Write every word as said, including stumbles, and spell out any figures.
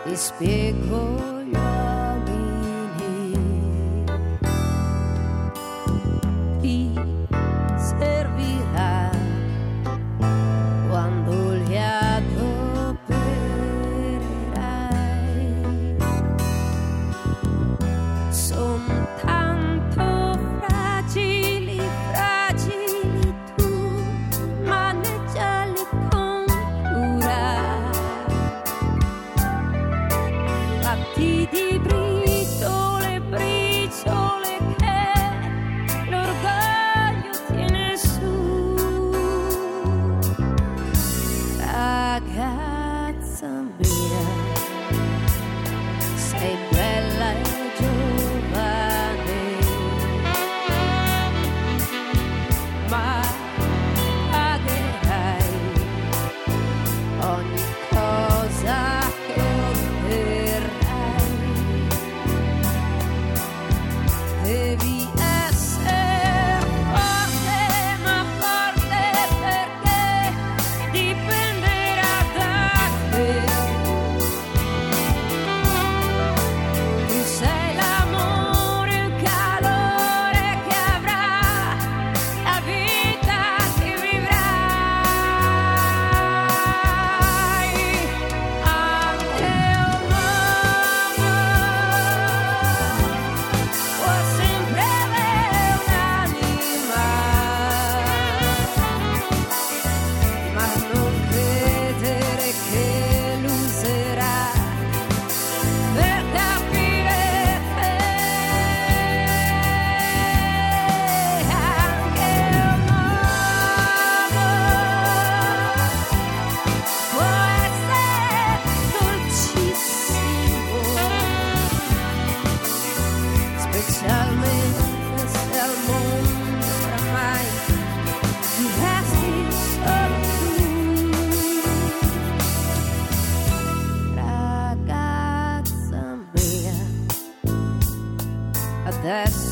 ti spiego gli uomini, ti servirà quando li adopererai. Son tanto fragili, fragili, tu maneggiali con cura. Fatti di briciole, briciole che l'orgoglio tiene su. Ragazza mia, sei bella e giovane, ma pagherai ogni cosa che otterrai. Devi essere forte, ma forte perché dipenderà da te. Tu sei l'amore, il calore che avrà la vita che vivrai. Anche un uomo può sempre avere un'anima, ma non credere che l'userà per capire te. Anche un uomo può essere dolcissimo, specialmente se al mondo oramai ti resti solo tu. Ragazza mia, adesso